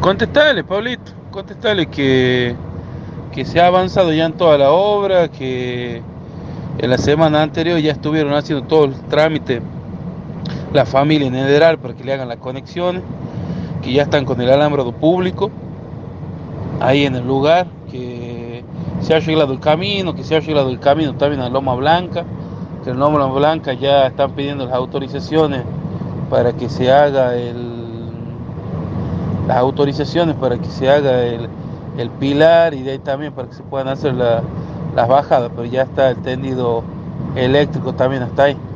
Contestale, Pablito, contestale que se ha avanzado ya en toda la obra, que en la semana anterior ya estuvieron haciendo todo el trámite, la familia en general, para que le hagan las conexiones, que ya están con el alambrado público ahí en el lugar, que se ha arreglado el camino, que se ha arreglado el camino también a Loma Blanca, que en Loma Blanca ya están pidiendo las autorizaciones para que se haga las autorizaciones para que se haga el pilar, y de ahí también para que se puedan hacer las bajadas, pero ya está el tendido eléctrico también hasta ahí.